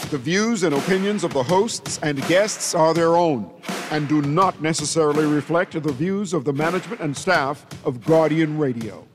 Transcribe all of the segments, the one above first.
The views and opinions of the hosts and guests are their own and do not necessarily reflect the views of the management and staff of Guardian Radio.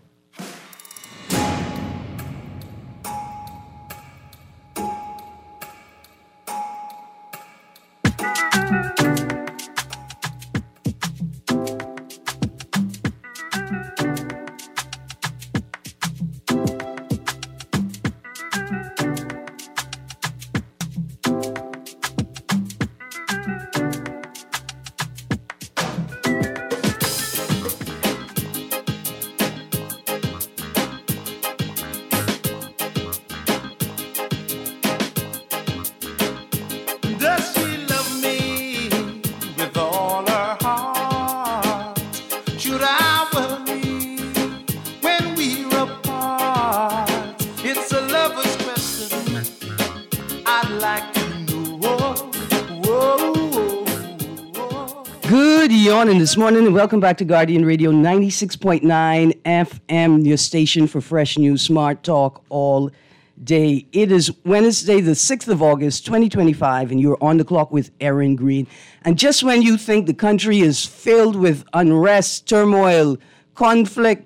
This morning, and welcome back to Guardian Radio 96.9 FM, your station for fresh news, smart talk all day. It is Wednesday, the 6th of August, 2025, and you're on the clock with Aaron Green. And just when you think the country is filled with unrest, turmoil, conflict,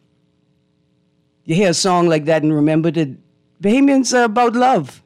you hear a song like that and remember that Bahamians are about love.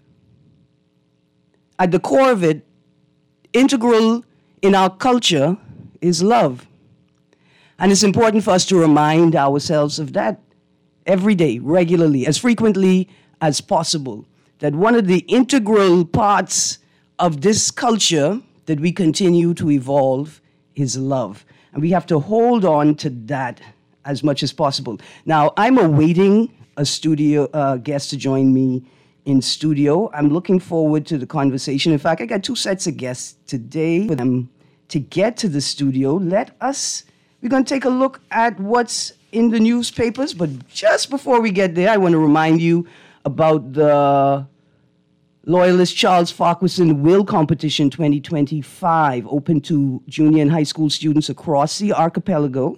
At the core of it, integral in our culture is love. And it's important for us to remind ourselves of that every day, regularly, as frequently as possible. That one of the integral parts of this culture that we continue to evolve is love. And we have to hold on to that as much as possible. Now, I'm awaiting a studio guest to join me in studio. I'm looking forward to the conversation. In fact, I got two sets of guests today for them. To get to the studio, we're going to take a look at what's in the newspapers. But just before we get there, I want to remind you about the Loyalist Charles Farquharson Will Competition 2025, open to junior and high school students across the archipelago.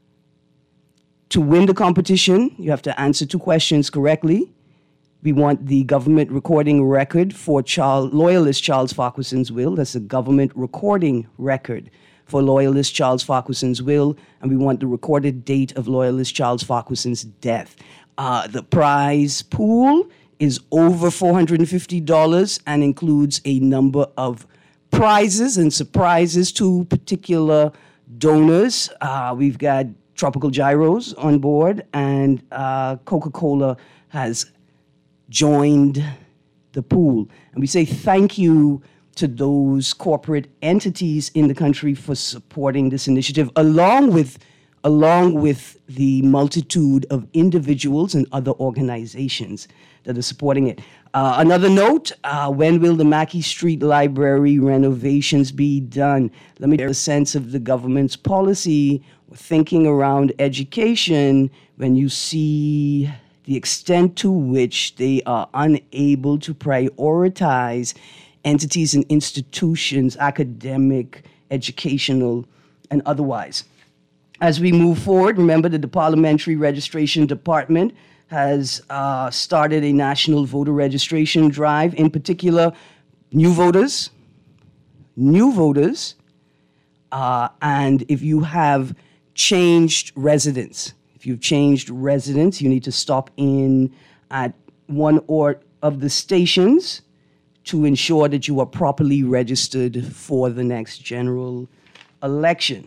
To win the competition, you have to answer two questions correctly. We want the government recording record for Loyalist Charles Farquharson's will. That's a government recording record for Loyalist Charles Farquharson's will. And we want the recorded date of Loyalist Charles Farquharson's death. The prize pool is over $450 and includes a number of prizes and surprises to particular donors. We've got Tropical Gyros on board, and Coca-Cola has joined the pool. And we say thank you to those corporate entities in the country for supporting this initiative, along with the multitude of individuals and other organizations that are supporting it. Another note, when will the Mackey Street Library renovations be done? Let me get a sense of the government's policy or thinking around education when you see the extent to which they are unable to prioritize entities and institutions, academic, educational, and otherwise. As we move forward, remember that the Parliamentary Registration Department has started a national voter registration drive, in particular, new voters, and if you have changed residence. If you've changed residence, you need to stop in at one or of the stations to ensure that you are properly registered for the next general election.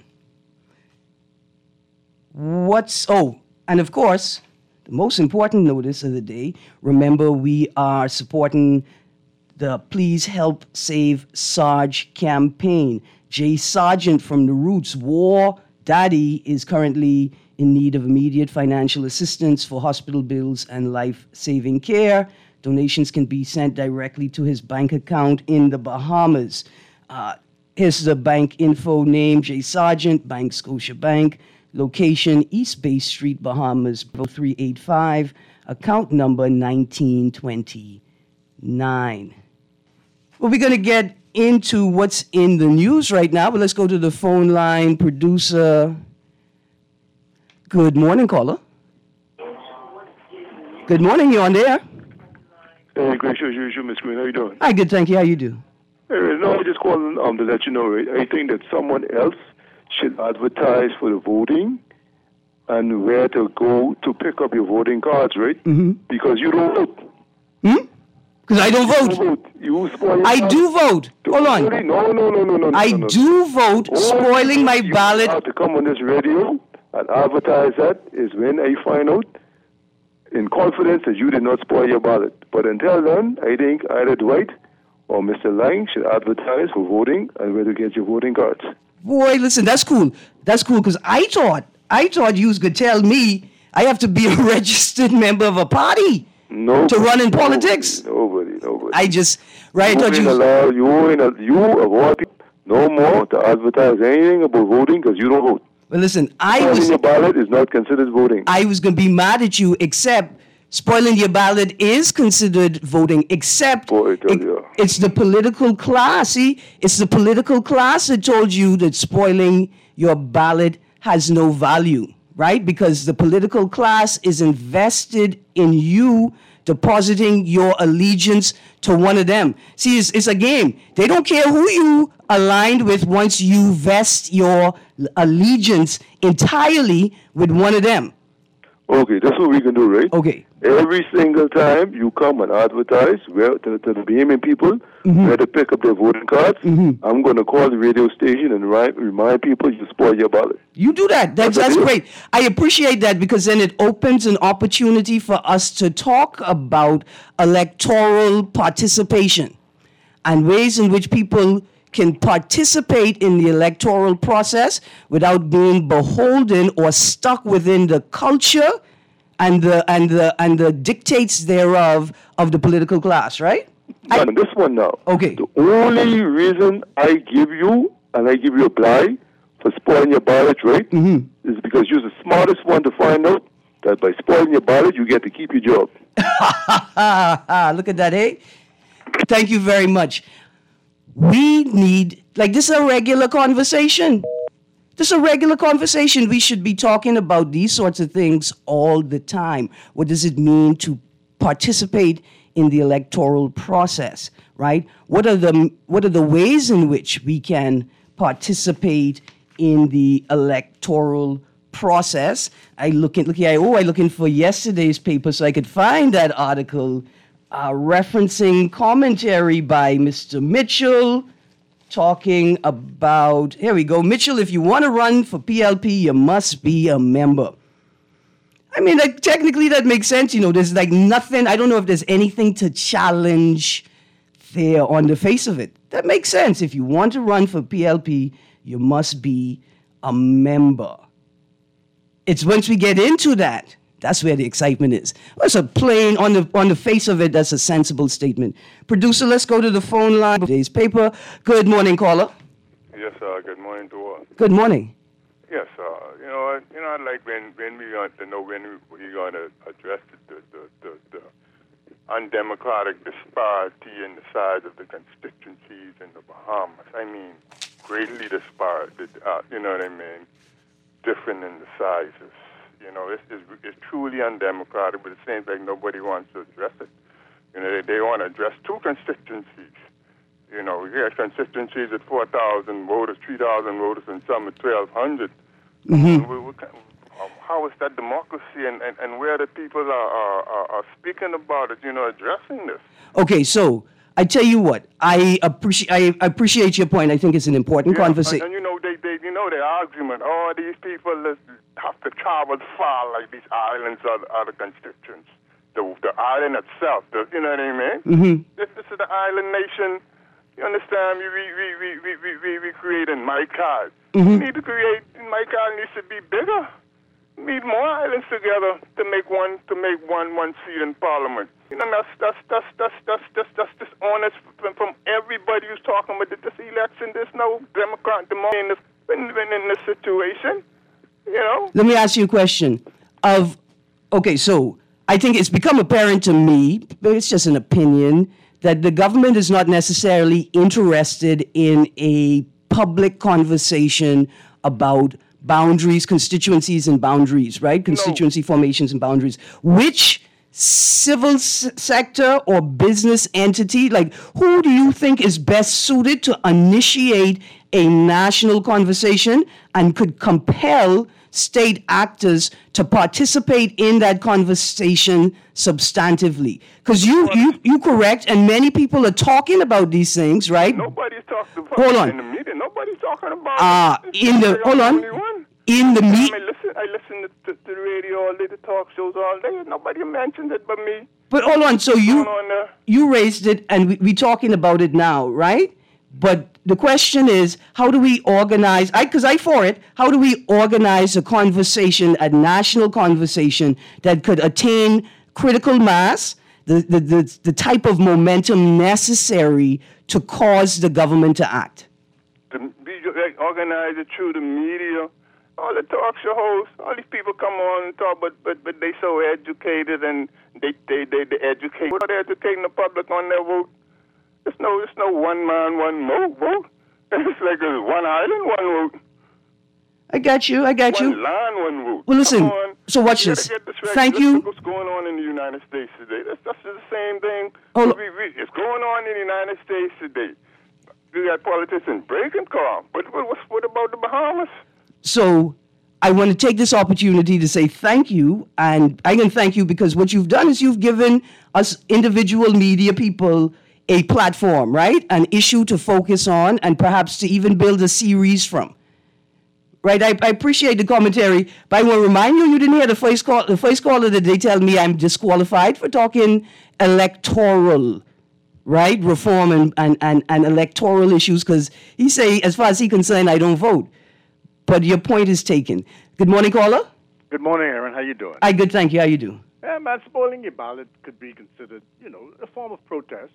And of course, the most important notice of the day, remember we are supporting the Please Help Save Sarge campaign. Jay Sargent from The Roots, War Daddy, is currently in need of immediate financial assistance for hospital bills and life-saving care. Donations can be sent directly to his bank account in the Bahamas. Here's the bank info name, Jay Sargent, Bank Scotiabank. Location, East Bay Street, Bahamas, 0385. Account number 1929. Well, we're going to get into what's in the news right now, but let's go to the phone line. Producer, good morning, caller. Good morning, you're on there. Hey, gracious usual, Miss Green. How you doing? Hi, good, thank you. How you do? Hey, no, I just calling to let you know, right? I think that someone else should advertise for the voting and where to go to pick up your voting cards, right? Mm-hmm. Because you don't vote. Because I don't You vote. don't vote. You spoil your I ballot. do vote. Hold on. Really? No. I no. do vote, spoiling my You ballot. have to come on this radio and advertise that is when I find out in confidence that you did not spoil your ballot. But until then, I think either Dwight or Mr. Lang should advertise for voting and where to get your voting cards. Boy, listen, that's cool. That's cool because I thought you could tell me I have to be a registered member of a party No. to run in politics. Nobody. I thought you. You of all people, no more to advertise anything about voting because you don't vote. Well, listen, Spoiling your ballot is not considered voting. I was going to be mad at you, except spoiling your ballot is considered voting, except Boy, I tell you. it's the political class. See, it's the political class that told you that spoiling your ballot has no value, right? Because the political class is invested in you depositing your allegiance to one of them. See, it's a game. They don't care who you aligned with once you vest your allegiance entirely with one of them. Okay, that's what we can do, right? Okay. Every single time you come and advertise where to the Bahamian people where to pick up their voting cards, I'm going to call the radio station and remind people you spoil your ballot. You do that. That's great. I appreciate that because then it opens an opportunity for us to talk about electoral participation and ways in which people can participate in the electoral process without being beholden or stuck within the culture and the dictates thereof of the political class, right? And this one now. Okay. The only reason I give you a ply for spoiling your ballot, right, is because you're the smartest one to find out that by spoiling your ballot, you get to keep your job. Look at that, eh? Thank you very much. We need, this is a regular conversation. This is a regular conversation. We should be talking about these sorts of things all the time. What does it mean to participate in the electoral process, right? What are the ways in which we can participate in the electoral process? I looking for yesterday's paper so I could find that article referencing commentary by Mr. Mitchell talking about, here we go, Mitchell, if you want to run for PLP, you must be a member. I mean, technically that makes sense. There's nothing, I don't know if there's anything to challenge there on the face of it. That makes sense. If you want to run for PLP, you must be a member. It's once we get into that, that's where the excitement is. It's a plain, on the face of it, that's a sensible statement. Producer, let's go to the phone line. Today's paper. Good morning, caller. Yes, good morning to all. Good morning. Yes, I'd like when we want to know when we're going to address the undemocratic disparity in the size of the constituencies in the Bahamas. I mean, greatly disparate. You know what I mean? Different in the sizes. It's truly undemocratic, but it seems like nobody wants to address it. They want to address two constituencies. We got constituencies at 4,000 voters, 3,000 voters, and some at 1,200. How is that democracy, and where the people are speaking about it, addressing this? Okay, so I tell you what, I appreciate your point. I think it's an important conversation. And the argument, these people have to travel far, like these islands are the constituents. The island itself, you know what I mean? Mm-hmm. This is the island nation. You understand? We create in MyCard. Mm-hmm. We need to create, MyCard needs to be bigger. We need more islands together to make one seat in Parliament. That's dishonest from everybody who's talking about this election. There's no democracy in this situation. Let me ask you a question. So I think it's become apparent to me, but it's just an opinion, that the government is not necessarily interested in a public conversation about boundaries, constituencies and boundaries, right? Constituency formations and boundaries, which civil sector or business entity? Like, who do you think is best suited to initiate a national conversation and could compel state actors to participate in that conversation substantively? Because you correct, and many people are talking about these things, right? Nobody's talking about Hold on. it in the media. Nobody's talking about it. In the media. I listen to the radio all day, the talk shows all day. Nobody mentions it but me. But hold on, so you raised it, and we're talking about it now, right? But the question is, how do we organize? Because I for it. How do we organize a conversation, a national conversation that could attain critical mass, the type of momentum necessary to cause the government to act? Organize it through the media. All the talk show hosts, all these people come on and talk, but they so educated and they educate. What are they educating the public on their vote? It's no one man, one vote. It's like there's one island, one vote. I got you. One land, one vote. Well, listen. So watch this. Thank you. What's going on in the United States today? That's the same thing. It's going on in the United States today. You got politicians breaking calm. But what about the Bahamas? So I want to take this opportunity to say thank you, and I can thank you because what you've done is you've given us individual media people a platform, right? An issue to focus on and perhaps to even build a series from. Right? I appreciate the commentary, but I want to remind you didn't hear the first call. The first caller that they tell me I'm disqualified for talking electoral, right? Reform and electoral issues, because he say, as far as he's concerned, I don't vote. But your point is taken. Good morning, caller. Good morning, Aaron. How you doing? Good, thank you. How you do? Man, spoiling your ballot could be considered, a form of protest.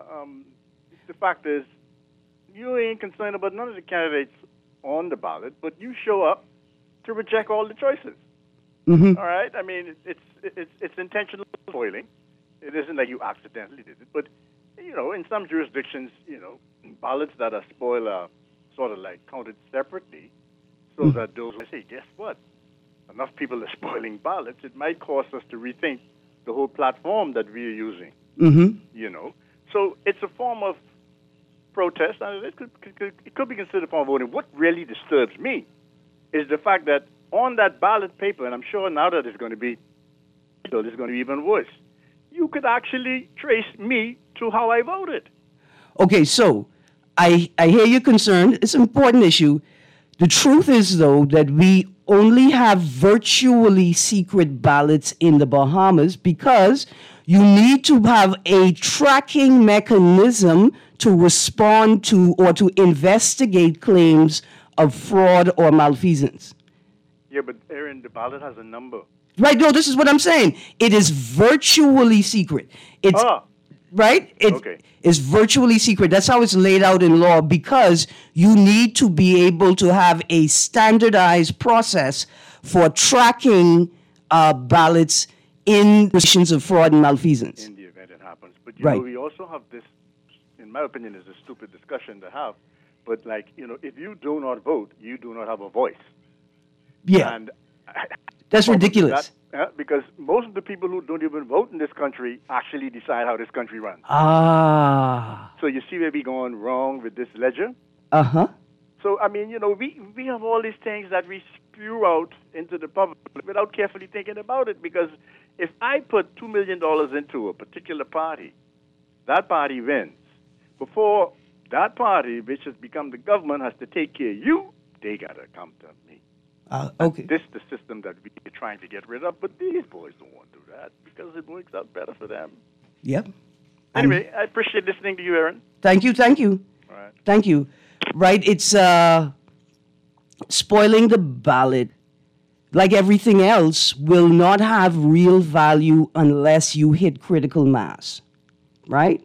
The fact is, you ain't concerned about none of the candidates on the ballot, but you show up to reject all the choices. Mm-hmm. All right? I mean, it's intentional spoiling. It isn't like you accidentally did it, but in some jurisdictions, ballots that are spoiled are sort of like counted separately. So that those say, guess what? Enough people are spoiling ballots. It might cause us to rethink the whole platform that we are using. Mm-hmm. So it's a form of protest, and it could be considered a form of voting. What really disturbs me is the fact that on that ballot paper, and I'm sure now that it's going to be, it's going to be even worse. You could actually trace me to how I voted. Okay, so I hear your concern. It's an important issue. The truth is, though, that we only have virtually secret ballots in the Bahamas because you need to have a tracking mechanism to respond to or to investigate claims of fraud or malfeasance. Yeah, but Aaron, the ballot has a number. Right, no, this is what I'm saying. It is virtually secret. It's right? It is virtually secret. That's how it's laid out in law, because you need to be able to have a standardized process for tracking ballots in situations of fraud and malfeasance. In the event it happens. But, we also have this, in my opinion, is a stupid discussion to have. But, if you do not vote, you do not have a voice. Yeah. And that's ridiculous. Because most of the people who don't even vote in this country actually decide how this country runs. So you see where we're going wrong with this ledger? Uh-huh. So, I mean, we have all these things that we spew out into the public without carefully thinking about it. Because if I put $2 million into a particular party, that party wins. Before that party, which has become the government, has to take care of you, they got to come to me. Okay. This is the system that we're trying to get rid of, but these boys don't want to do that because it works out better for them. Yep. Anyway, I appreciate listening to you, Aaron. Thank you. All right. Thank you. Right, it's spoiling the ballot, like everything else, will not have real value unless you hit critical mass, right?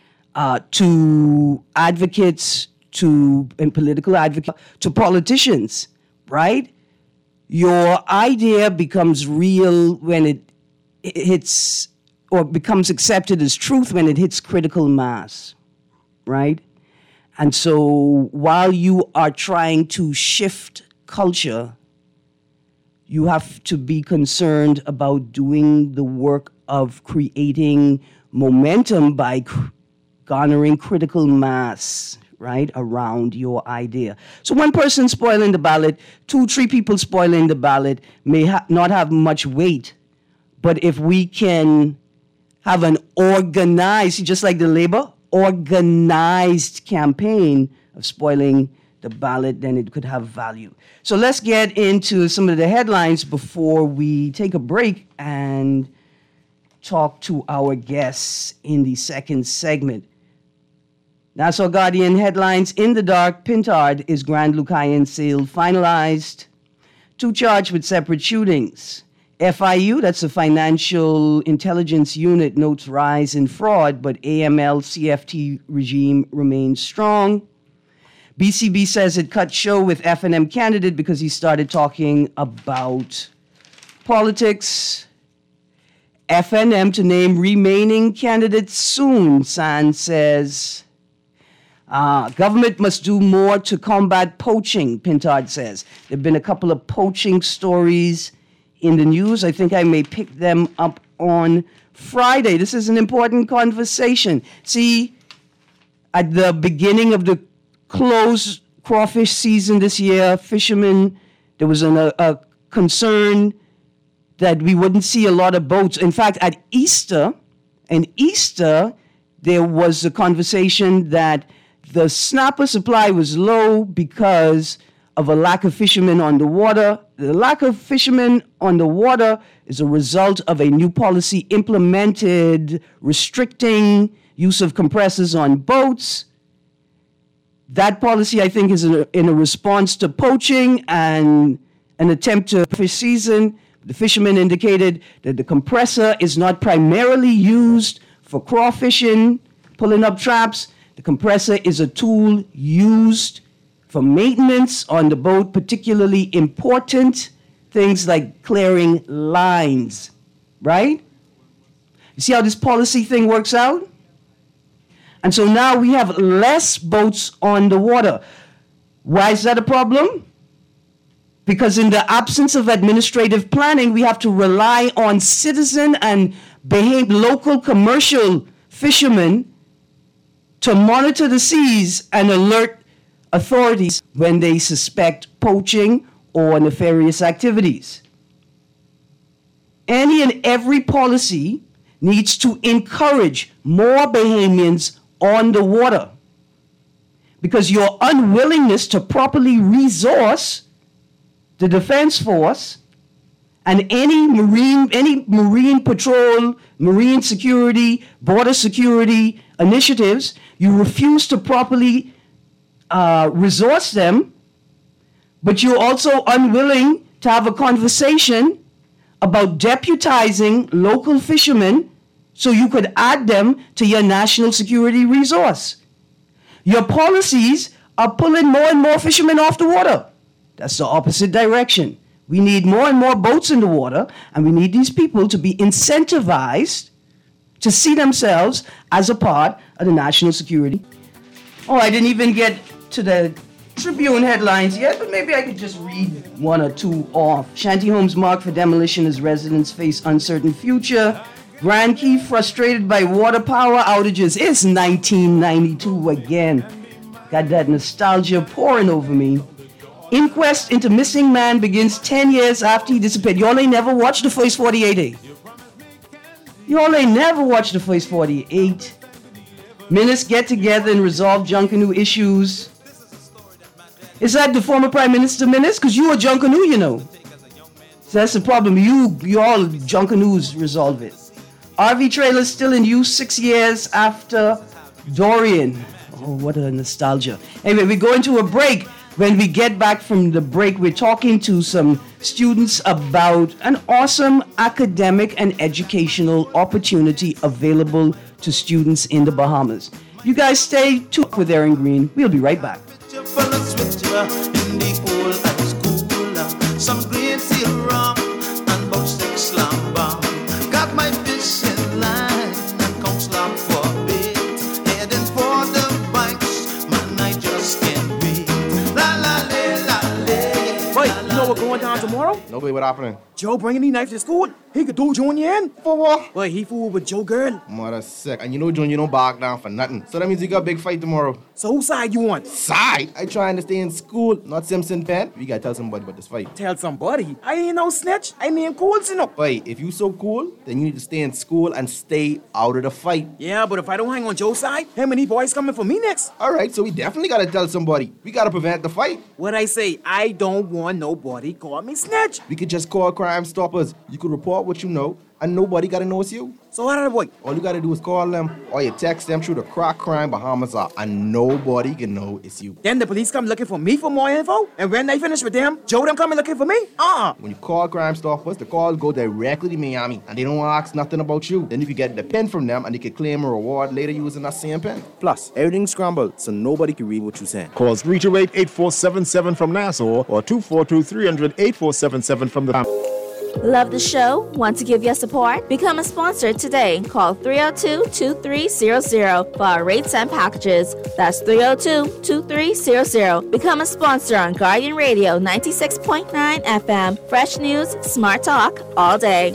To advocates, and political advocates, to politicians, right? Your idea becomes real when it hits, or becomes accepted as truth when it hits critical mass, right? And so while you are trying to shift culture, you have to be concerned about doing the work of creating momentum by garnering critical mass, right, around your idea. So one person spoiling the ballot, 2-3 people spoiling the ballot may not have much weight. But if we can have an organized, just like the Labor, organized campaign of spoiling the ballot, then it could have value. So let's get into some of the headlines before we take a break and talk to our guests in the second segment. Nassau Guardian headlines: in the dark, Pintard is Grand Lucayan sale finalized. 2 charged with separate shootings. FIU, that's the Financial Intelligence Unit, notes rise in fraud, but AML CFT regime remains strong. BCB says it cut show with FNM candidate because he started talking about politics. FNM to name remaining candidates soon, San says. Government must do more to combat poaching, Pintard says. There have been a couple of poaching stories in the news. I think I may pick them up on Friday. This is an important conversation. See, at the beginning of the closed crawfish season this year, fishermen, there was a concern that we wouldn't see a lot of boats. In fact, at Easter, there was a conversation that the snapper supply was low because of a lack of fishermen on the water. The lack of fishermen on the water is a result of a new policy implemented restricting use of compressors on boats. That policy, I think, is in a response to poaching and an attempt to fish season. The fishermen indicated that the compressor is not primarily used for crawfishing, pulling up traps. The compressor is a tool used for maintenance on the boat, particularly important things like clearing lines, right? You see how this policy thing works out? And so now we have less boats on the water. Why is that a problem? Because in the absence of administrative planning, we have to rely on citizen and local commercial fishermen to monitor the seas and alert authorities when they suspect poaching or nefarious activities. Any and every policy needs to encourage more Bahamians on the water, because your unwillingness to properly resource the Defense Force and any marine patrol, marine security, border security initiatives, you refuse to properly resource them, but you're also unwilling to have a conversation about deputizing local fishermen so you could add them to your national security resource. Your policies are pulling more and more fishermen off the water. That's the opposite direction. We need more and more boats in the water, and we need these people to be incentivized to see themselves as a part of the national security. Oh, I didn't even get to the Tribune headlines yet, but maybe I could just read 1 or 2 off. Shanty homes marked for demolition as residents face uncertain future. Grand Key frustrated by water power outages. It's 1992 again. Got that nostalgia pouring over me. Inquest into missing man begins 10 years after he disappeared. Y'all ain't never watched the first 48, eh? Y'all ain't never watched the first 48. Ministers get together and resolve Junkanoo issues. Is that the former Prime Minister Minister? Because you are Junkanoo, you know. So that's the problem. You all Junkanoos resolve it. RV trailer still in use 6 years after Dorian. Oh, what a nostalgia. Anyway, we go into a break. When we get back from the break, we're talking to some students about an awesome academic and educational opportunity available to students in the Bahamas. You guys stay tuned with Aaron Green. We'll be right back. Some green seal rum and about 6 slam bomb. Got my fish in line and come slam for a bit. Heading for the banks, man, I just can't wait. La la la la la. Wait, you know what's going down tomorrow? Joe? Nobody, what happening? Joe bringing these knives to school. He could do Junior in. For what? But he fooled with Joe girl. Mother sick. And you know Junior don't back down for nothing. So that means you got a big fight tomorrow. So whose side you on? Side? I trying to stay in school, not Simpson Pen. We gotta tell somebody about this fight. Tell somebody. I ain't no snitch. I mean cool, you know. Wait, if you so cool, then you need to stay in school and stay out of the fight. Yeah, but if I don't hang on Joe's side, him and these boys coming for me next. Alright, so we definitely gotta tell somebody. We gotta prevent the fight. What I say, I don't want nobody call me snitch. We could just call Crime Stoppers. You could report what you know, and nobody gotta know it's you. So how did I boy? All you gotta do is call them, or you text them through the Crack Crime Bahamas app, and nobody can know it's you. Then the police come looking for me for more info, and when they finish with them, Joe them coming looking for me? When you call Crime Stoppers, the calls go directly to Miami, and they don't ask nothing about you. Then you can get the pen from them, and they can claim a reward later using that same pen. Plus, everything's scrambled, so nobody can read what you're saying. Call 328-8477 from Nassau or 242-300-8477 from the... Love the show? Want to give your support? Become a sponsor today. Call 302-2300 for our rates and packages. That's 302-2300. Become a sponsor on Guardian Radio 96.9 FM. Fresh news, smart talk, all day.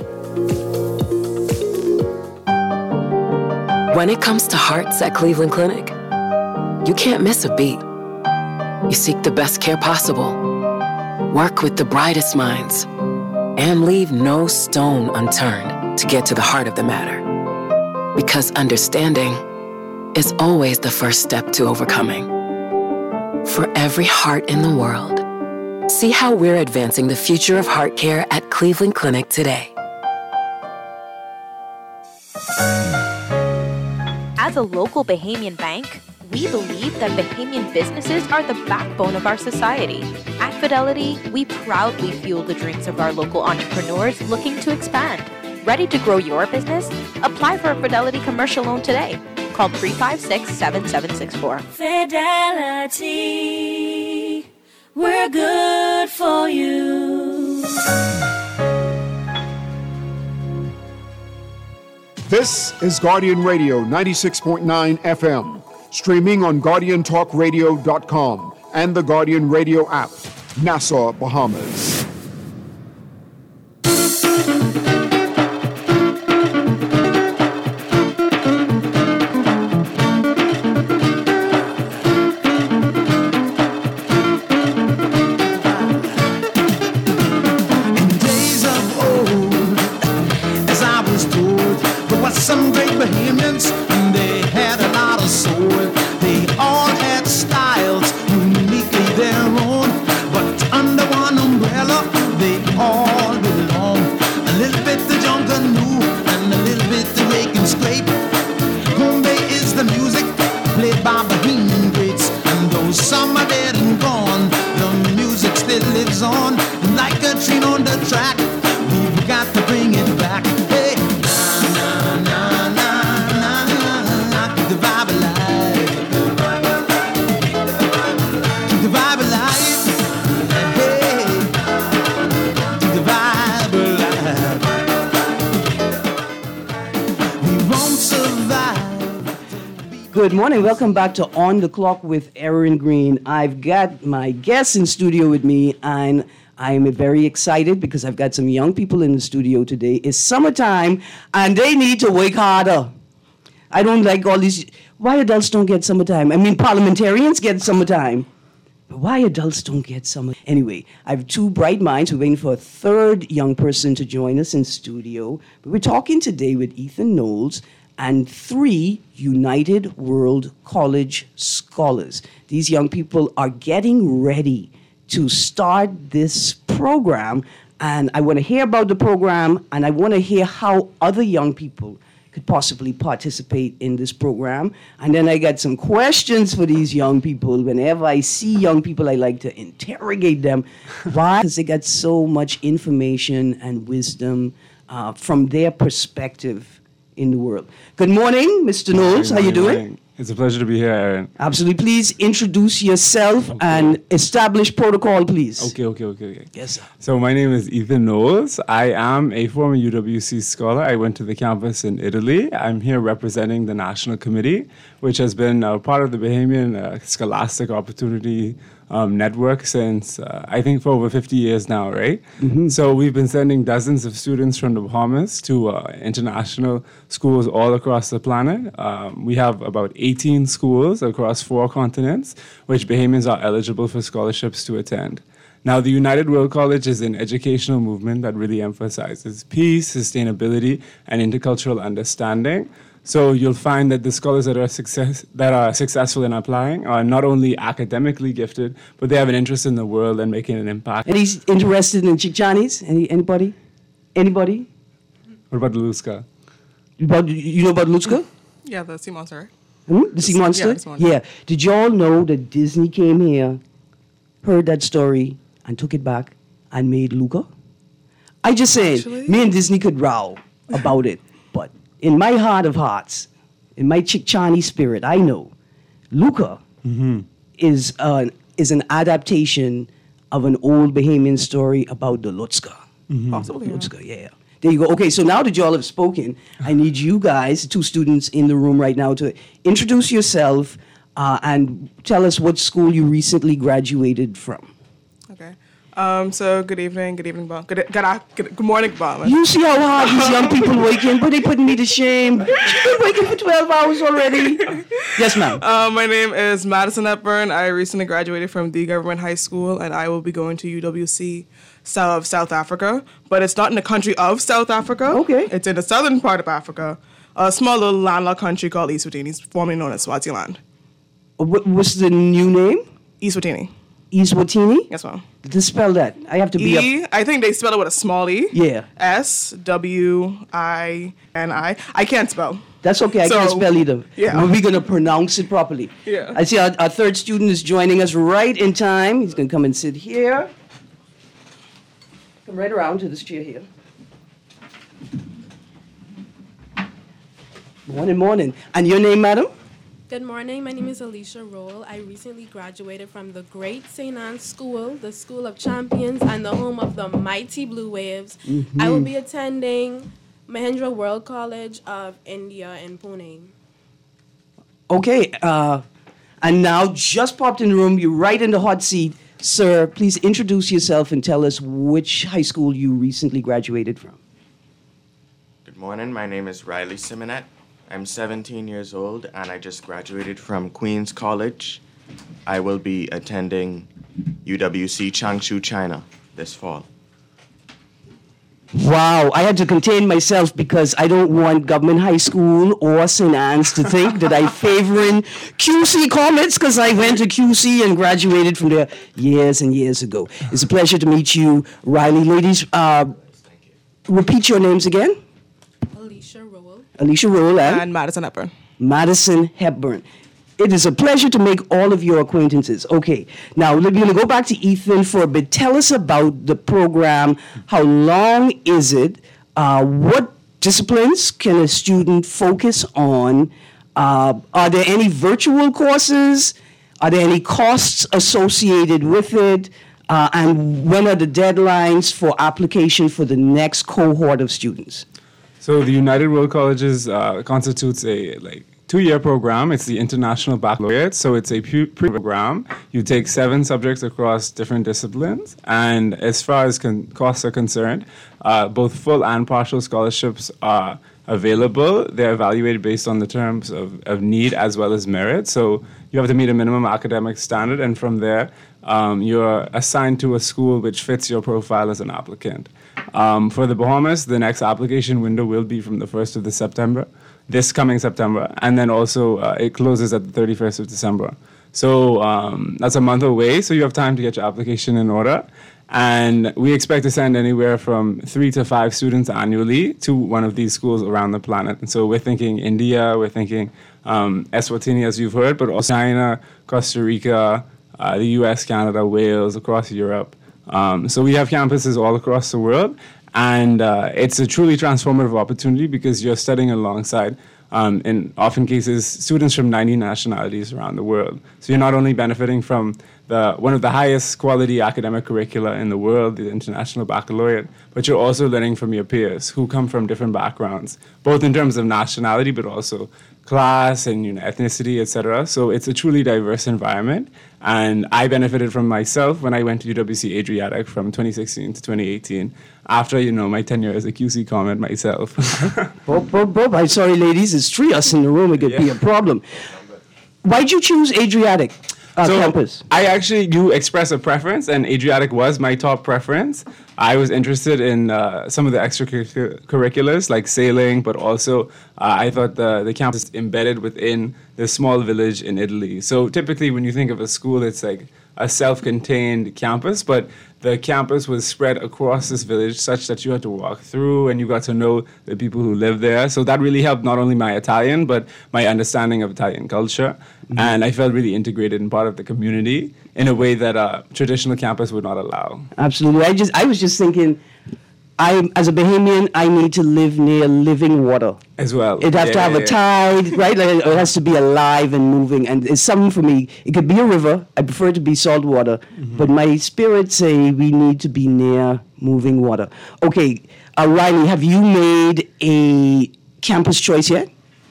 When it comes to hearts at Cleveland Clinic, you can't miss a beat. You seek the best care possible, work with the brightest minds, and leave no stone unturned to get to the heart of the matter. Because understanding is always the first step to overcoming. For every heart in the world, see how we're advancing the future of heart care at Cleveland Clinic today. As a local Bahamian bank, we believe that Bahamian businesses are the backbone of our society. At Fidelity, we proudly fuel the dreams of our local entrepreneurs looking to expand. Ready to grow your business? Apply for a Fidelity commercial loan today. Call 356-7764. Fidelity, we're good for you. This is Guardian Radio 96.9 FM, streaming on GuardianTalkRadio.com and the Guardian Radio app, Nassau, Bahamas. Some great Bahamians, they had a lot of soul. They all had styles uniquely their own, but under one umbrella they all belong. A little bit the jungle new and a little bit the rake and scrape. Home Bay is the music played by Bahamian greats, and though some are dead and gone, the music still lives on. And like a train on the track, we've got to bring it back. Hey. Good morning. Welcome back to On the Clock with Aaron Green. I've got my guests in studio with me, and I'm very excited because I've got some young people in the studio today. It's summertime, and they need to work harder. I don't like all these... Why adults don't get summertime? I mean, parliamentarians get summertime. But why adults don't get summer? Anyway, I have two bright minds. We're waiting for a third young person to join us in studio. But we're talking today with Ethan Knowles and 3 United World College scholars. These young people are getting ready to start this program, and I want to hear about the program, and I want to hear how other young people could possibly participate in this program. And then I got some questions for these young people. Whenever I see young people, I like to interrogate them. Why? Because they got so much information and wisdom from their perspective in the world. Good morning, Mr. Knowles. How you doing? It's a pleasure to be here, Aaron. Absolutely. Please introduce yourself and establish protocol, please. Okay. Yes, sir. So my name is Ethan Knowles. I am a former UWC scholar. I went to the campus in Italy. I'm here representing the National Committee, which has been part of the Bahamian Scholastic Opportunity Network since, I think, for over 50 years now, right? So we've been sending dozens of students from the Bahamas to international schools all across the planet. We have about 18 schools across 4 continents, which Bahamians are eligible for scholarships to attend. Now, the United World College is an educational movement that really emphasizes peace, sustainability, and intercultural understanding. So you'll find that the scholars that are successful in applying are not only academically gifted, but they have an interest in the world and making an impact. And he's interested in Chicchanis? Anybody? Anybody? What about the Lutska? You know about Lutska? Yeah, the sea monster. The sea monster? Yeah, the sea monster. Yeah. Did y'all know that Disney came here, heard that story, and took it back and made Luca? I just saying, me and Disney could row about it, but in my heart of hearts, in my Chicchani spirit, I know Luca is an adaptation of an old Bahamian story about the Lutska. Possibly, Lutska, yeah. There you go. Okay, so now that y'all have spoken, I need you guys, 2 students in the room right now, to introduce yourself and tell us what school you recently graduated from. Okay. So good evening, good morning, Bahamas. You see how hard these young people working, but they putting me to shame. You've been working for 12 hours already. Yes, ma'am. My name is Madison Hepburn. I recently graduated from the Government High School, and I will be going to UWC South Africa. But it's not in the country of South Africa. Okay. It's in the southern part of Africa, a small little landlocked country called Eswatini, formerly known as Swaziland. What's the new name? Eswatini. Eswatini? Yes, ma'am. Just spell that. I have to be I think they spell it with a small e. Yeah. SWINI. I can't spell. That's okay. I can't spell either. Yeah. We're going to pronounce it properly. Yeah. I see our 3rd student is joining us right in time. He's going to come and sit here. Come right around to this chair here. Morning. And your name, madam? Good morning. My name is Alicia Roll. I recently graduated from the Great St. Anne's School, the School of Champions, and the home of the mighty Blue Waves. I will be attending Mahendra World College of India in Pune. Okay. And now, just popped in the room, you're right in the hot seat. Sir, please introduce yourself and tell us which high school you recently graduated from. Good morning. My name is Riley Simonet. I'm 17 years old, and I just graduated from Queens College. I will be attending UWC Changshu, China this fall. Wow, I had to contain myself because I don't want Government High School or St. Anne's to think that I favoring QC Comets because I went to QC and graduated from there years and years ago. It's a pleasure to meet you, Riley. Ladies, repeat your names again. Alicia Roll and Madison Hepburn. Madison Hepburn. It is a pleasure to make all of your acquaintances. Okay, now we're going to go back to Ethan for a bit. Tell us about the program. How long is it? What disciplines can a student focus on? Are there any virtual courses? Are there any costs associated with it? And when are the deadlines for application for the next cohort of students? So the United World Colleges constitutes a 2-year program. It's the International Baccalaureate. So it's a program. You take 7 subjects across different disciplines. And as far as costs are concerned, both full and partial scholarships are available. They're evaluated based on the terms of need as well as merit. So you have to meet a minimum academic standard. And from there, you're assigned to a school which fits your profile as an applicant. For the Bahamas, the next application window will be from the 1st of September, this coming September, and then also it closes at the 31st of December. So that's a month away, so you have time to get your application in order. And we expect to send anywhere from 3 to 5 students annually to one of these schools around the planet. And so we're thinking India, we're thinking Eswatini, as you've heard, but also China, Costa Rica, the US, Canada, Wales, across Europe. So we have campuses all across the world, and it's a truly transformative opportunity because you're studying alongside, in often cases, students from 90 nationalities around the world. So you're not only benefiting from one of the highest quality academic curricula in the world, the International Baccalaureate, but you're also learning from your peers who come from different backgrounds, both in terms of nationality but also class and ethnicity, etc. So it's a truly diverse environment. And I benefited from myself when I went to UWC Adriatic from 2016 to 2018 after, my tenure as a QC comment myself. Bob, I'm sorry, ladies. It's 3 us in the room. It could be a problem. Why'd you choose Adriatic campus? You expressed a preference, and Adriatic was my top preference. I was interested in some of the extracurriculars like sailing, but also I thought the campus is embedded within this small village in Italy. So typically when you think of a school, it's like a self-contained campus, but the campus was spread across this village such that you had to walk through and you got to know the people who live there. So that really helped not only my Italian, but my understanding of Italian culture. Mm-hmm. And I felt really integrated and part of the community in a way that a traditional campus would not allow. Absolutely. I was just thinking, as a Bahamian, I need to live near living water. As well. It'd have to have a tide, right? Like, it has to be alive and moving. And it's something for me. It could be a river. I prefer it to be salt water. Mm-hmm. But my spirit say we need to be near moving water. Okay, Riley, have you made a campus choice yet?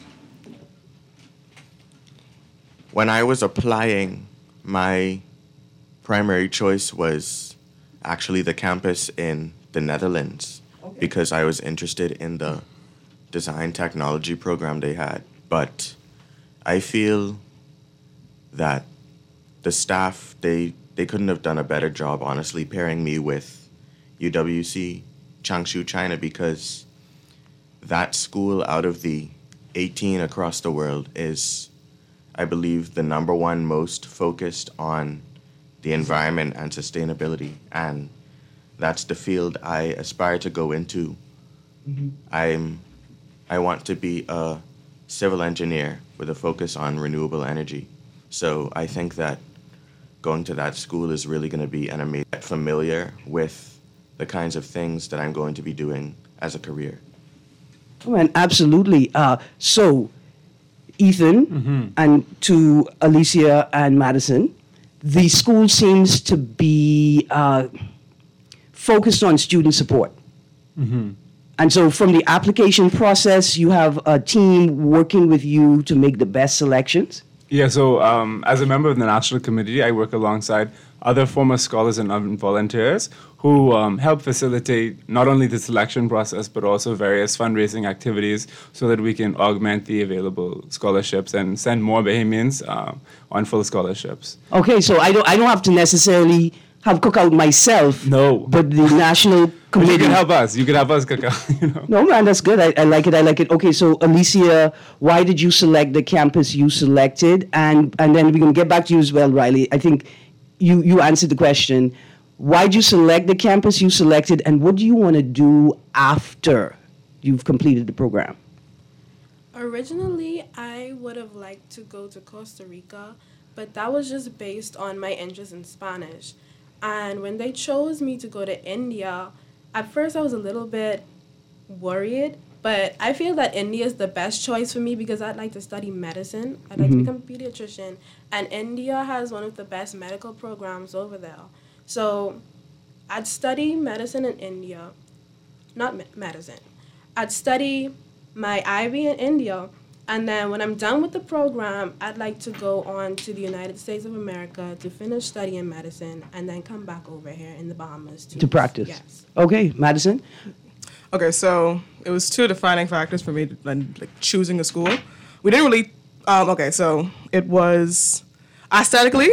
When I was applying, my primary choice was actually the campus in the Netherlands, because I was interested in the design technology program they had. But I feel that the staff, they couldn't have done a better job, honestly, pairing me with UWC Changshu, China, because that school out of the 18 across the world is, I believe, the #1 most focused on the environment and sustainability. And that's the field I aspire to go into. Mm-hmm. I want to be a civil engineer with a focus on renewable energy. So I think that going to that school is really going to be an amazing, familiar with the kinds of things that I'm going to be doing as a career. Oh, and absolutely. So, Ethan, mm-hmm. and to Alicia and Madison, the school seems to be focused on student support. Mm-hmm. And so from the application process, you have a team working with you to make the best selections? Yeah, so as a member of the National Committee, I work alongside other former scholars and volunteers who help facilitate not only the selection process, but also various fundraising activities so that we can augment the available scholarships and send more Bahamians on full scholarships. Okay, so I don't have to necessarily have cookout myself. No. But the National Committee. You can help us. You can help us cook out. No, man, that's good. I like it. Okay, so Alicia, why did you select the campus you selected? And then we're going to get back to you as well, Riley. I think you answered the question. Why did you select the campus you selected, and what do you want to do after you've completed the program? Originally, I would have liked to go to Costa Rica, but that was just based on my interest in Spanish. And when they chose me to go to India, at first I was a little bit worried, but I feel that India is the best choice for me because I'd like to study medicine. I'd like to become a pediatrician, and India has one of the best medical programs over there. So I'd study medicine in India, not medicine. I'd study my IB in India, and then when I'm done with the program, I'd like to go on to the United States of America to finish studying medicine and then come back over here in the Bahamas to practice. Yes. Okay, Madison? Okay, so it was 2 defining factors for me when choosing a school. We didn't really, so it was aesthetically,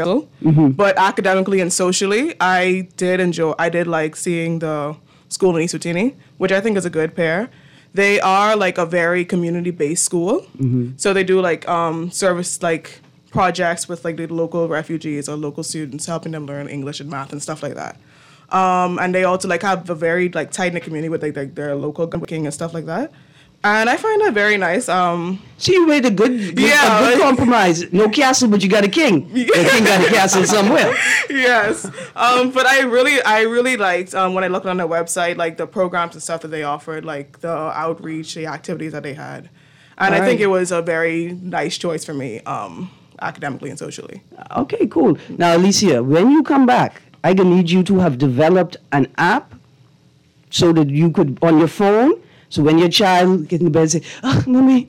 but academically and socially, I did like seeing the school in Isutini, which I think is a good pair. They are like a very community-based school. So they do like service like projects with like the local refugees or local students, helping them learn English and math and stuff like that. And they also like have a very like tight-knit community with like their local king and stuff like that. And I find that very nice. So you made a good compromise. No castle, but you got a king. The king got a castle somewhere. Yes. But I really liked when I looked on their website, like the programs and stuff that they offered, like the outreach, the activities that they had. And I think it was a very nice choice for me, academically and socially. Okay, cool. Now, Alicia, when you come back, I'm going to need you to have developed an app so that you could, on your phone, so when your child gets in the bed and say, "Oh, mommy,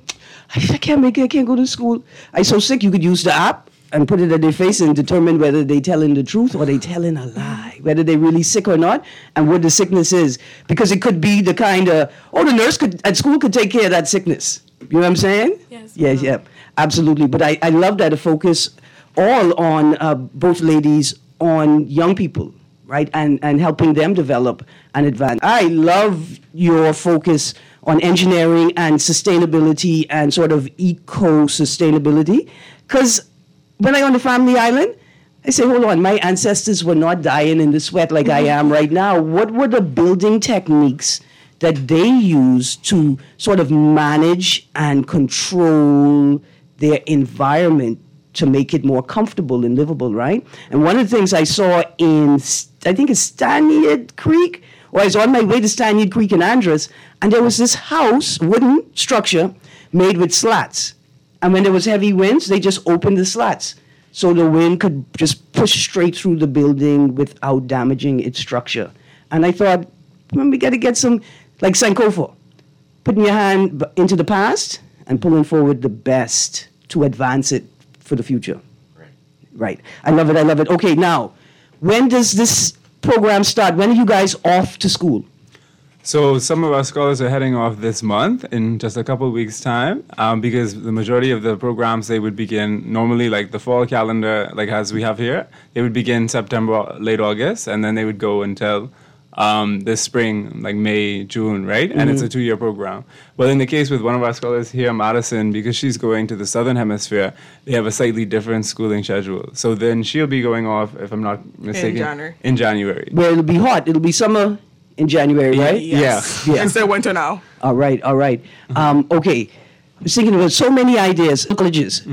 I can't make it, I can't go to school. I'm so sick, you could use the app and put it at their face and determine whether they telling the truth or they telling a lie, whether they're really sick or not, and what the sickness is. Because it could be the kind of, the nurse at school could take care of that sickness. You know what I'm saying? Yes. Yes, yeah, absolutely. But I love that it focus all on both ladies on young people, right? And helping them develop and advance. I love your focus on engineering and sustainability and sort of eco-sustainability. Because when I'm on the family island, I say, hold on, my ancestors were not dying in the sweat like I am right now. What were the building techniques that they use to sort of manage and control their environment to make it more comfortable and livable, right? And one of the things I saw in, I think it's Stanyard Creek, or I was on my way to Stanyard Creek in Andros, and there was this house, wooden structure, made with slats. And when there was heavy winds, they just opened the slats so the wind could just push straight through the building without damaging its structure. And I thought, we got to get some, like Sankofa, putting your hand into the past and pulling forward the best to advance it for the future. Right. I love it. I love it. Okay, now, when does this program start? When are you guys off to school? So some of our scholars are heading off this month in just a couple of weeks' time, because the majority of the programs, they would begin normally like the fall calendar, like as we have here, they would begin September, late August, and then they would go until this spring, like May, June, right? And it's a 2-year program. But in the case with one of our scholars here, Madison, because she's going to the Southern Hemisphere, they have a slightly different schooling schedule. So then she'll be going off, if I'm not mistaken, in January. Where it'll be hot. It'll be summer in January, right? Yes. Yeah. Instead of winter now. All right. Okay. I was thinking about so many ideas. Colleges.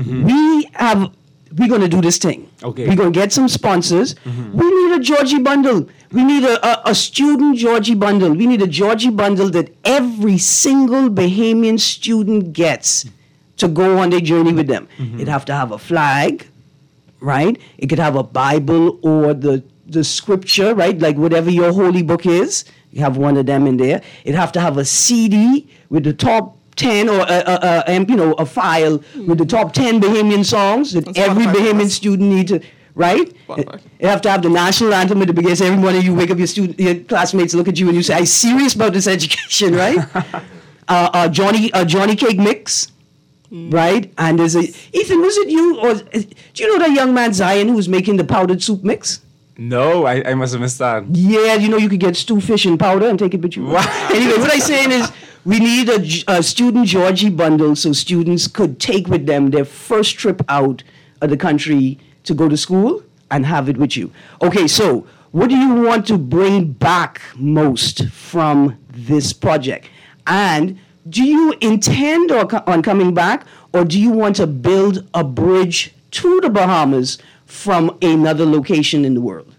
We're going to do this thing. Okay. We're going to get some sponsors. We need a Georgie bundle. We need a student Georgie bundle. We need a Georgie bundle that every single Bahamian student gets to go on their journey with them. It'd have to have a flag, right? It could have a Bible or the scripture, right? Like whatever your holy book is, you have one of them in there. It'd have to have a CD with the top 10 or a file with the top 10 Bahamian songs that every Bahamian student needs to, right? You have to have the national anthem at the beginning. So every morning you wake up, your classmates look at you and you say, "I'm serious about this education," right? Johnny Cake Mix, right? And there's Ethan, was it you? Or do you know that young man Zion who was making the powdered soup mix? No, I must have missed that. Yeah, you could get stew fish and powder and take it with you. Anyway, what I'm saying is, we need a student Georgie bundle so students could take with them their first trip out of the country to go to school and have it with you. Okay, so what do you want to bring back most from this project? And do you intend on coming back, or do you want to build a bridge to the Bahamas from another location in the world?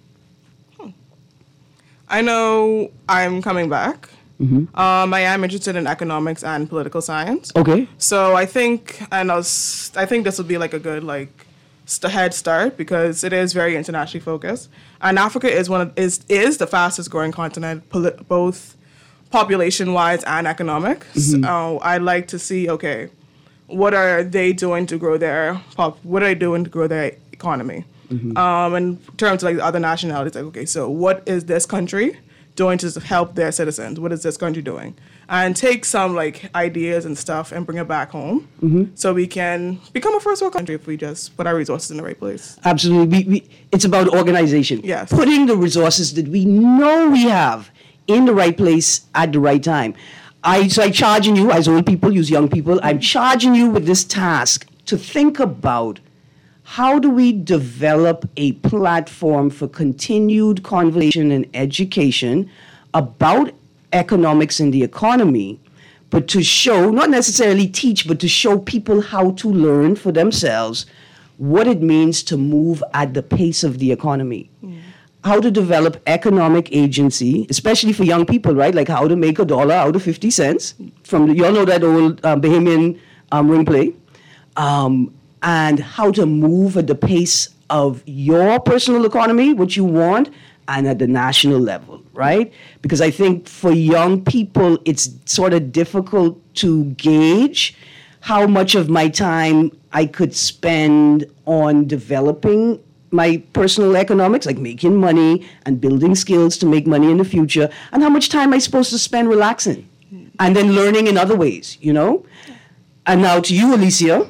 I know I'm coming back. I am interested in economics and political science. Okay. So I think this would be like a good head start because it is very internationally focused, and Africa is is the fastest growing continent, both population wise and economic. So I'd like to see what are they doing to grow their economy? In terms of other nationalities, so what is this country doing to help their citizens? What is this country doing? And take some ideas and stuff and bring it back home so we can become a first world country if we just put our resources in the right place. Absolutely. It's about organization. Yes. Putting the resources that we know we have in the right place at the right time. I'm charging you, as old people use young people, I'm charging you with this task to think about how do we develop a platform for continued conversation and education about economics and the economy, but to show, not necessarily teach, but to show people how to learn for themselves what it means to move at the pace of the economy. How to develop economic agency, especially for young people, right? Like how to make $1 out of 50 cents. You all know that old Bahamian ring play. And how to move at the pace of your personal economy, what you want, and at the national level, right? Because I think for young people, it's sort of difficult to gauge how much of my time I could spend on developing my personal economics, like making money and building skills to make money in the future, and how much time I'm supposed to spend relaxing and then learning in other ways, you know? And now to you, Alicia,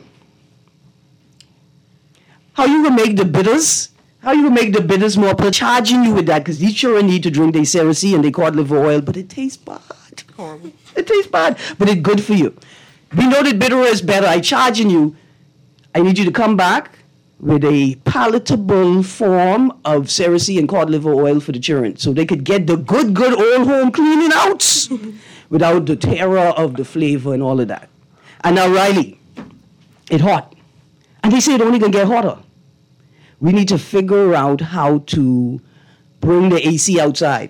how you gonna make the bitters? How you gonna make the bitters more charging you with that? Because these children need to drink their Cersei and they cod liver oil, but it tastes bad. Horrible. It tastes bad, but it's good for you. We know that bitter is better. I charging you. I need you to come back with a palatable form of Cersei and cod liver oil for the children, so they could get the good old home cleaning out without the terror of the flavor and all of that. And now, Riley, it's hot. And they say it only gonna get hotter. We need to figure out how to bring the AC outside.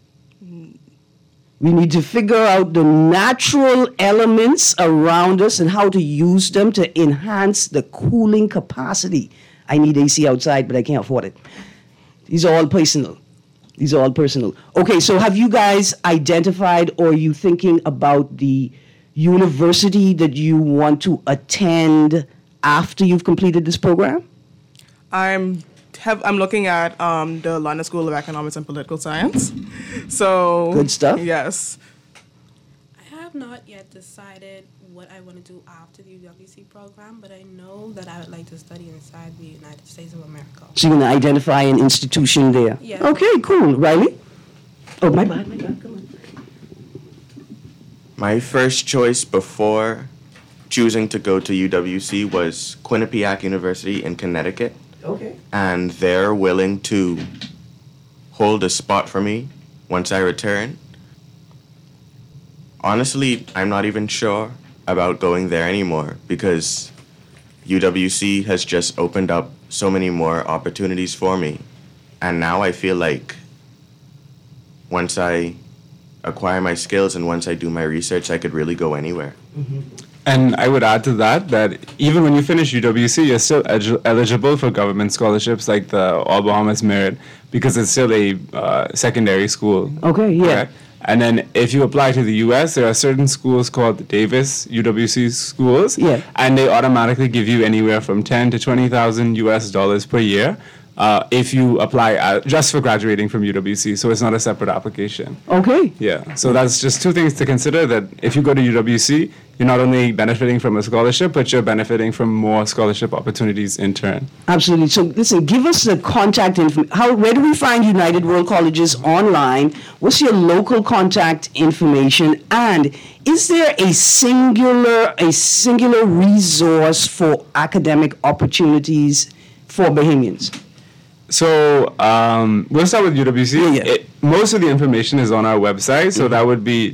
We need to figure out the natural elements around us and how to use them to enhance the cooling capacity. I need AC outside, but I can't afford it. These are all personal. These are all personal. Okay, so have you guys identified, or are you thinking about the university that you want to attend after you've completed this program? I'm looking at the London School of Economics and Political Science. So good stuff. Yes. I have not yet decided what I want to do after the UWC program, but I know that I would like to study inside the United States of America. So you're going to identify an institution there? Yeah. Okay, cool. Riley? Oh, my bad. Come on. My first choice before choosing to go to UWC was Quinnipiac University in Connecticut. Okay. And they're willing to hold a spot for me once I return. Honestly, I'm not even sure about going there anymore because UWC has just opened up so many more opportunities for me. And now I feel like once I acquire my skills and once I do my research, I could really go anywhere. Mm-hmm. And I would add to that even when you finish UWC, you're still eligible for government scholarships like the All Bahamas Merit because it's still a secondary school. Okay, yeah. Correct? And then if you apply to the U.S., there are certain schools called Davis UWC schools, yeah, and they automatically give you anywhere from $10,000 to $20,000 US per year if you apply just for graduating from UWC. So it's not a separate application. Okay. Yeah. So that's just two things to consider. That if you go to UWC, you're not only benefiting from a scholarship, but you're benefiting from more scholarship opportunities in turn. Absolutely. So listen, give us the contact information. Where do we find United World Colleges online? What's your local contact information? And is there a singular resource for academic opportunities for Bahamians? So we'll start with UWC. Yeah. Most of the information is on our website. So that would be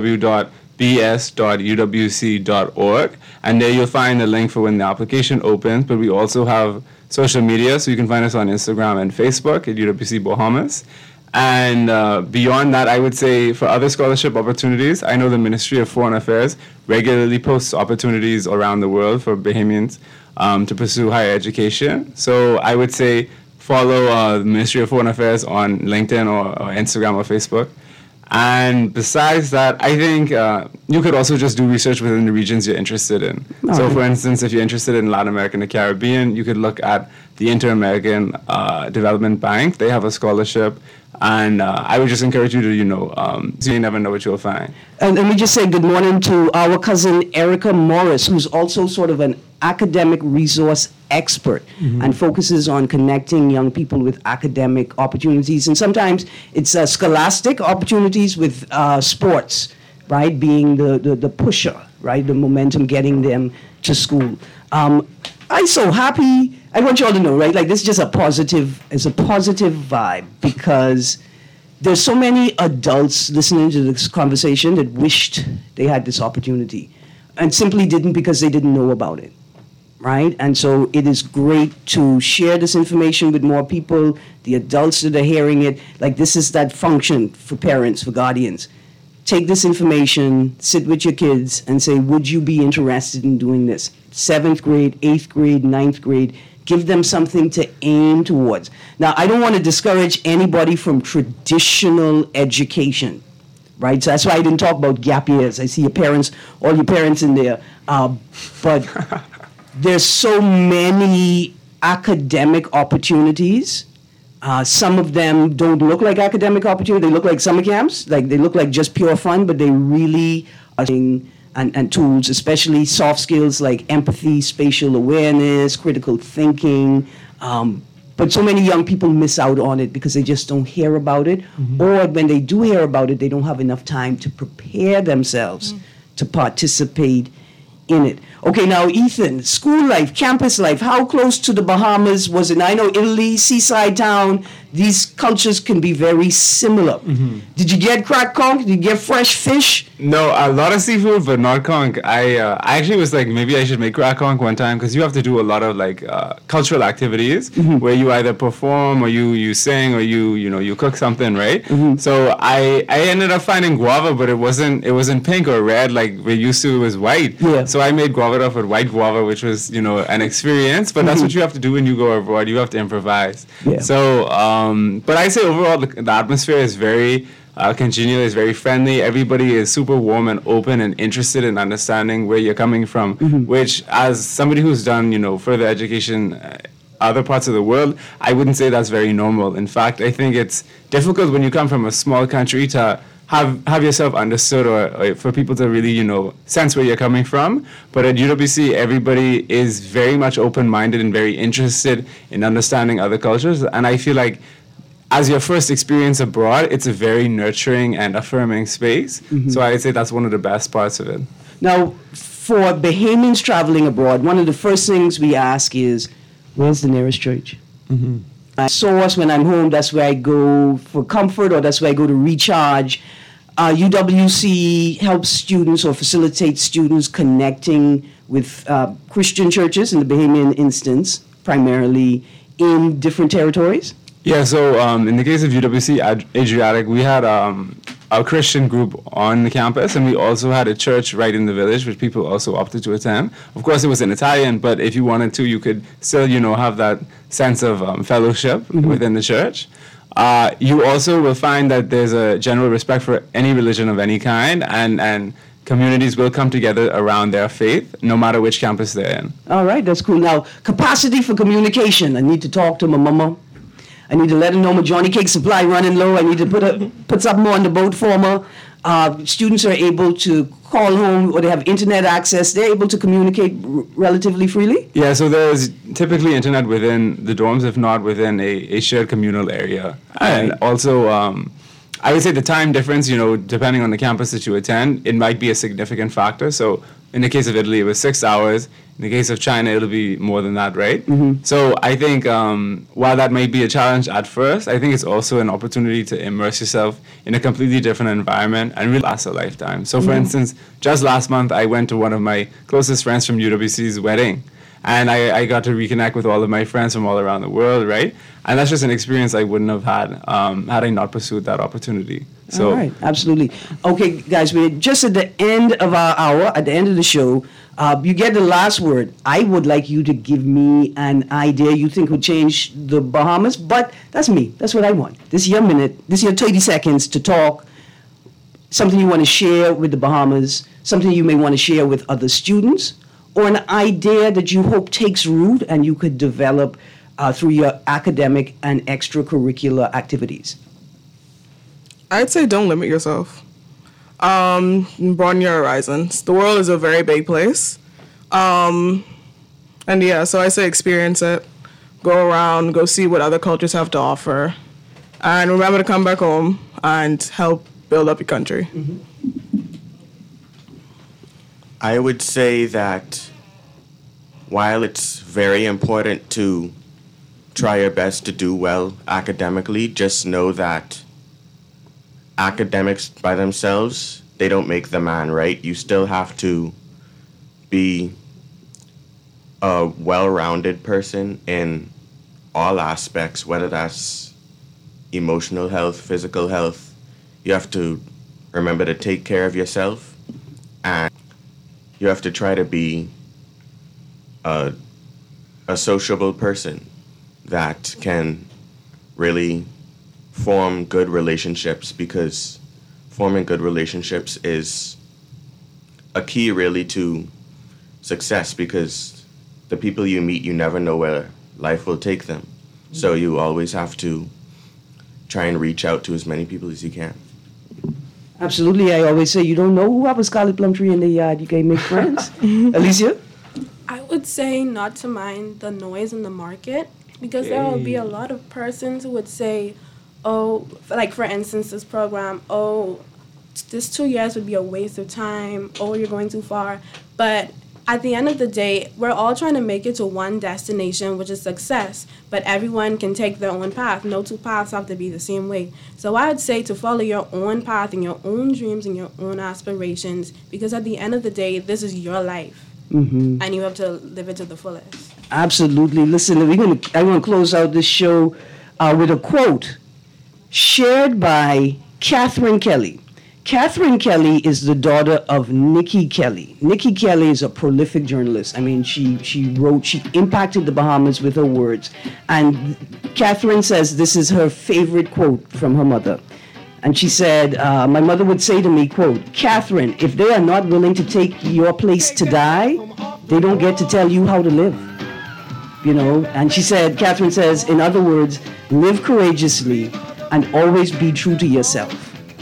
www.bs.uwc.org. And there you'll find a link for when the application opens. But we also have social media. So you can find us on Instagram and Facebook at UWC Bahamas. And beyond that, I would say for other scholarship opportunities, I know the Ministry of Foreign Affairs regularly posts opportunities around the world for Bahamians to pursue higher education. So I would say follow the Ministry of Foreign Affairs on LinkedIn or Instagram or Facebook. And besides that, I think you could also just do research within the regions you're interested in. So for instance, if you're interested in Latin America and the Caribbean, you could look at the Inter-American Development Bank. They have a scholarship. And I would just encourage you to, so you never know what you'll find. And let me just say good morning to our cousin Erica Morris, who's also sort of an academic resource expert and focuses on connecting young people with academic opportunities. And sometimes it's scholastic opportunities with sports, right, being the pusher, right, the momentum getting them to school. I'm so happy. I want you all to know, right? Like, this is just a positive vibe because there's so many adults listening to this conversation that wished they had this opportunity and simply didn't because they didn't know about it, right? And so it is great to share this information with more people, the adults that are hearing it. Like, this is that function for parents, for guardians. Take this information, sit with your kids, and say, would you be interested in doing this? 7th grade, 8th grade, 9th grade. Give them something to aim towards. Now, I don't want to discourage anybody from traditional education, right? So that's why I didn't talk about gap years. I see your parents, all your parents in there. But there's so many academic opportunities. Some of them don't look like academic opportunities. They look like summer camps. Like they look like just pure fun, but they really are and tools, especially soft skills like empathy, spatial awareness, critical thinking. But so many young people miss out on it because they just don't hear about it. Or when they do hear about it, they don't have enough time to prepare themselves to participate in it. Okay, now Ethan, school life, campus life, how close to the Bahamas was it? Now, I know Italy, seaside town, these cultures can be very similar. Did you get crack conch? Did you get fresh fish? No, a lot of seafood, but not conch. I actually was like, maybe I should make crack conch one time because you have to do a lot of like cultural activities where you either perform or you sing or you cook something, right? So I ended up finding guava, but it wasn't pink or red like we're used to. It was white. Yeah. So I made guava off with white guava, which was an experience. But that's what you have to do when you go abroad. You have to improvise. Yeah. So, but I say overall the atmosphere is very congenial, is very friendly. Everybody is super warm and open and interested in understanding where you're coming from, which as somebody who's done, further education other parts of the world, I wouldn't say that's very normal. In fact, I think it's difficult when you come from a small country to have yourself understood or for people to really, sense where you're coming from. But at UWC, everybody is very much open-minded and very interested in understanding other cultures. And I feel like as your first experience abroad, it's a very nurturing and affirming space. So I'd say that's one of the best parts of it. Now, for Bahamians traveling abroad, one of the first things we ask is, where's the nearest church? Source, when I'm home, that's where I go for comfort or that's where I go to recharge. UWC helps students or facilitates students connecting with Christian churches, in the Bahamian instance, primarily in different territories. Yeah, so in the case of UWC Adriatic, we had a Christian group on the campus, and we also had a church right in the village, which people also opted to attend. Of course, it was in Italian, but if you wanted to, you could still, have that sense of fellowship within the church. You also will find that there's a general respect for any religion of any kind, and communities will come together around their faith, no matter which campus they're in. All right, that's cool. Now, capacity for communication. I need to talk to my mama. I need to let her know my Johnny Cake supply running low. I need to put something more on the boat for her. Students are able to call home or they have internet access. They're able to communicate relatively freely? Yeah, so there's typically internet within the dorms, if not within a shared communal area. And also, I would say the time difference, depending on the campus that you attend, it might be a significant factor. So in the case of Italy, it was 6 hours. In the case of China, it'll be more than that, right? So I think while that may be a challenge at first, I think it's also an opportunity to immerse yourself in a completely different environment and really last a lifetime. So for instance, just last month, I went to one of my closest friends from UWC's wedding. And I got to reconnect with all of my friends from all around the world, right? And that's just an experience I wouldn't have had had I not pursued that opportunity. So, all right, absolutely. Okay, guys, we're just at the end of our hour, at the end of the show. You get the last word. I would like you to give me an idea you think would change the Bahamas, but that's me. That's what I want. This is your minute. This is your 30 seconds to talk. Something you want to share with the Bahamas, something you may want to share with other students, or an idea that you hope takes root and you could develop through your academic and extracurricular activities. I'd say don't limit yourself. Broaden your horizons. The world is a very big place. And yeah, so I say experience it. Go around, go see what other cultures have to offer. And remember to come back home and help build up your country. I would say that while it's very important to try your best to do well academically, just know that academics by themselves, they don't make the man, right? You still have to be a well-rounded person in all aspects, whether that's emotional health, physical health. You have to remember to take care of yourself, and you have to try to be a sociable person that can really form good relationships, because forming good relationships is a key really to success, because the people you meet, you never know where life will take them. So you always have to try and reach out to as many people as you can. Absolutely. I always say, you don't know who have a scarlet plum tree in the yard. You can't make friends. Alicia? I would say not to mind the noise in the market, because there will be a lot of persons who would say, oh, like for instance, this program, oh, this 2 years would be a waste of time, oh, you're going too far. But at the end of the day, we're all trying to make it to one destination, which is success. But everyone can take their own path. No two paths have to be the same way. So I would say to follow your own path and your own dreams and your own aspirations, because at the end of the day, this is your life. Mm-hmm. And you have to live it to the fullest. Absolutely. Listen, I'm going to close out this show with a quote shared by Catherine Kelly. Catherine Kelly is the daughter of Nikki Kelly. Nikki Kelly is a prolific journalist. I mean, she impacted the Bahamas with her words. And Catherine says this is her favorite quote from her mother. And she said, my mother would say to me, quote, Catherine, if they are not willing to take your place to die, they don't get to tell you how to live. You know, and she said, Catherine says, in other words, live courageously and always be true to yourself.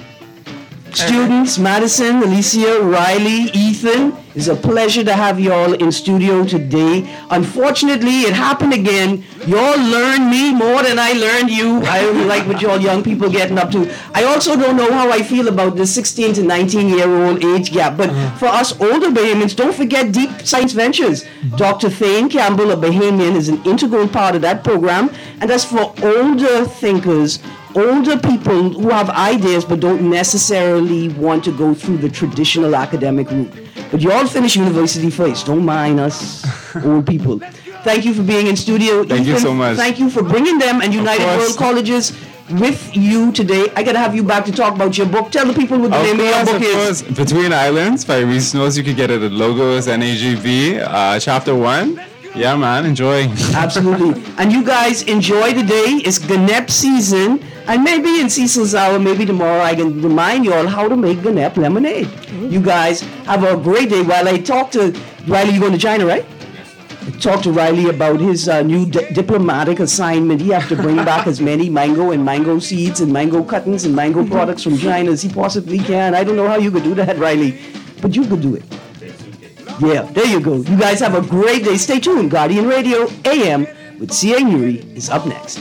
Students, Madison, Alicia, Riley, Ethan, it's a pleasure to have you all in studio today. Unfortunately, it happened again. Y'all learned me more than I learned you. I don't like what y'all young people getting up to. I also don't know how I feel about the 16 to 19-year-old age gap. But for us older Bahamians, don't forget Deep Science Ventures. Dr. Thane Campbell, a Bahamian, is an integral part of that program. And that's for older thinkers, older people who have ideas but don't necessarily want to go through the traditional academic route. But you all finish university first. Don't mind us old people. Thank you for being in studio. Thank you so much. Thank you for bringing them and United World Colleges with you today. I got to have you back to talk about your book. Tell the people what the name of your book is. Between Islands by Reese Snows. You can get it at Logos NAGB, Chapter 1. Yeah, man, enjoy. Absolutely. And you guys enjoy the day. It's Ganep season. And maybe in Cecil's Hour, maybe tomorrow, I can remind you all how to make Ganep lemonade. You guys have a great day. While I talk to Riley, you're going to China, right? Talk to Riley about his new diplomatic assignment. He has to bring back as many mango and mango seeds and mango cuttings and mango products from China as he possibly can. I don't know how you could do that, Riley, but you could do it. Yeah, there you go. You guys have a great day. Stay tuned. Guardian Radio AM with C.A. Nuri is up next.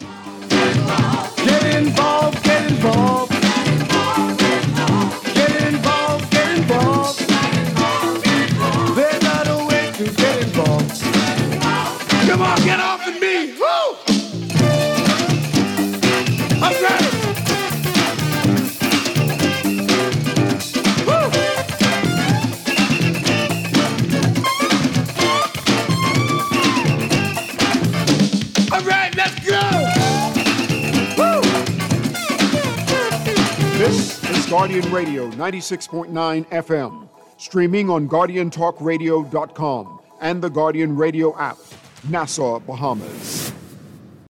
Get involved, get involved. Get involved, get involved. There's not a way to get involved. Come on, get off of me. Woo! Okay. All right, let's go. This is Guardian Radio 96.9 FM, streaming on GuardianTalkRadio.com and the Guardian Radio app, Nassau, Bahamas.